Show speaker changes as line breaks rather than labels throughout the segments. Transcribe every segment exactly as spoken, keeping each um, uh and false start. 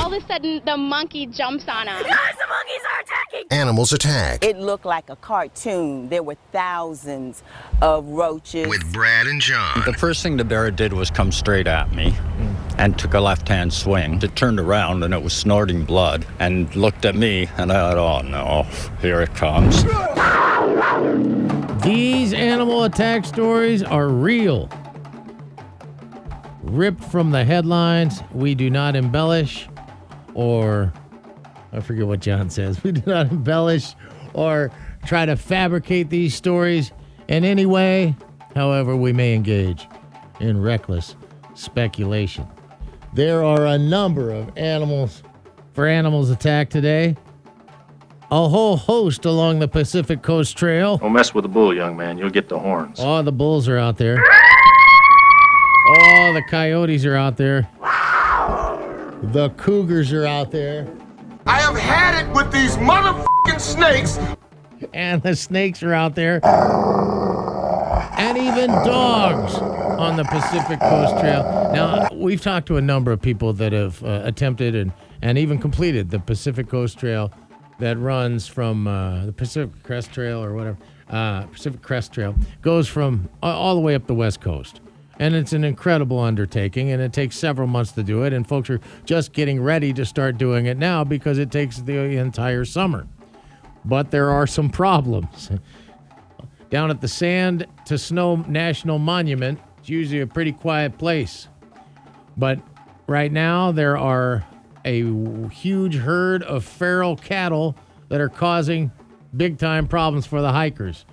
all of a sudden the monkey jumps on him.
Guys, the monkeys are attacking!
Animals Attack.
It looked like a cartoon. There were thousands of roaches.
With Brad and John.
The first thing the bear did was come straight at me and took a left-hand swing. It turned around and it was snorting blood and looked at me and I thought, oh no, here it comes.
These animal attack stories are real. Ripped from the headlines. We do not embellish or, I forget what John says. We do not embellish or try to fabricate these stories in any way. However, we may engage in reckless speculation. There are a number of animals for Animals Attack today. A whole host along the Pacific Coast Trail.
Don't mess with the bull, young man. You'll get the horns.
Oh, the bulls are out there. Oh, the coyotes are out there. The cougars are out there.
I have had it with these motherfucking snakes.
And the snakes are out there. And even dogs on the Pacific Coast Trail. Now, we've talked to a number of people that have uh, attempted and, and even completed the Pacific Coast Trail that runs from uh, the Pacific Crest Trail or whatever. Uh, Pacific Crest Trail goes from uh, all the way up the West Coast. And it's an incredible undertaking, and it takes several months to do it, and folks are just getting ready to start doing it now because it takes the entire summer. But there are some problems. Down at the Sand to Snow National Monument, it's usually a pretty quiet place. But right now, there are a huge herd of feral cattle that are causing big-time problems for the hikers.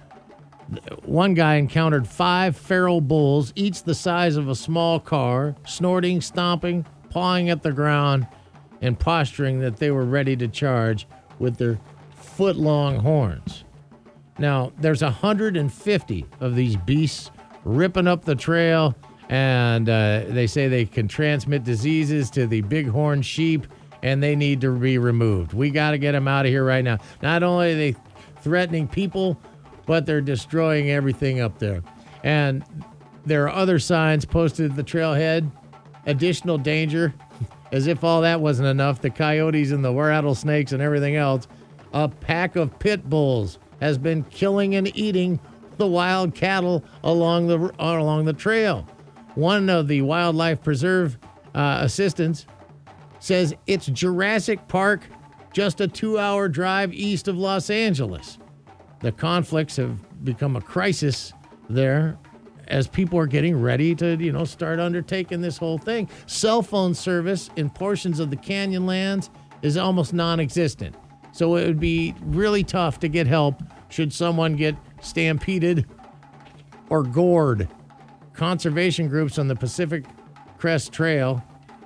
One guy encountered five feral bulls, each the size of a small car, snorting, stomping, pawing at the ground, and posturing that they were ready to charge with their foot-long horns. Now, there's one hundred fifty of these beasts ripping up the trail, and uh, they say they can transmit diseases to the bighorn sheep, and they need to be removed. We got to get them out of here right now. Not only are they threatening people, but they're destroying everything up there. And there are other signs posted at the trailhead. Additional danger. As if all that wasn't enough, the coyotes and the rattlesnakes and everything else, a pack of pit bulls has been killing and eating the wild cattle along the along the trail. One of the wildlife preserve uh, assistants says it's Jurassic Park, just a two-hour drive east of Los Angeles. The conflicts have become a crisis there as people are getting ready to, you know, start undertaking this whole thing. Cell phone service in portions of the Canyonlands is almost non-existent. So it would be really tough to get help should someone get stampeded or gored. Conservation groups on the Pacific Crest Trail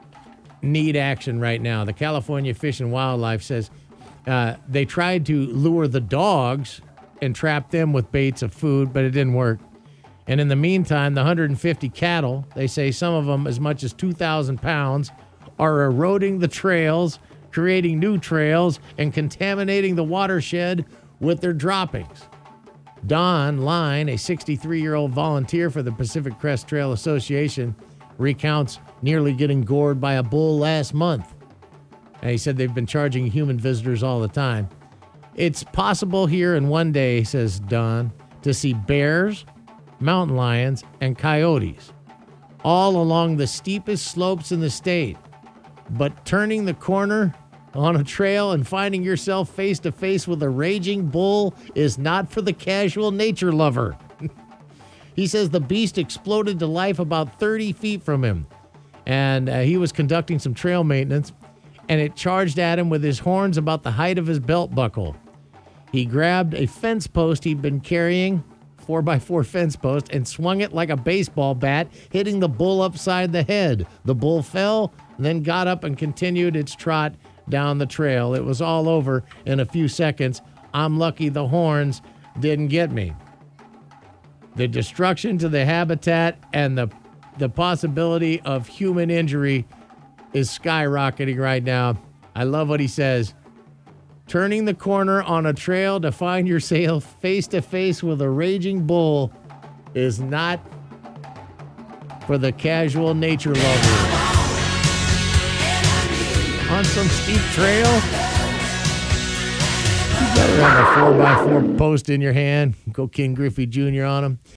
need action right now. The California Fish and Wildlife says uh, they tried to lure the dogs and trap them with baits of food, but it didn't work. And in the meantime, the one hundred fifty cattle, they say some of them as much as two thousand pounds, are eroding the trails, creating new trails, and contaminating the watershed with their droppings. Don Line, a sixty-three-year-old volunteer for the Pacific Crest Trail Association, recounts nearly getting gored by a bull last month. And he said they've been charging human visitors all the time. It's possible here in one day, says Don, to see bears, mountain lions, and coyotes, all along the steepest slopes in the state. But turning the corner on a trail and finding yourself face to face with a raging bull is not for the casual nature lover. He says the beast exploded to life about thirty feet from him, and uh, he was conducting some trail maintenance, and it charged at him with his horns about the height of his belt buckle. He grabbed a fence post he'd been carrying, four by four fence post, and swung it like a baseball bat, hitting the bull upside the head. The bull fell, then got up and continued its trot down the trail. It was all over in a few seconds. I'm lucky the horns didn't get me. The destruction to the habitat and the the possibility of human injury is skyrocketing right now. I love what he says. Turning the corner on a trail to find yourself face to face with a raging bull is not for the casual nature lover. on some steep trail. You better have a four by four post in your hand. Go King Griffey Junior on them.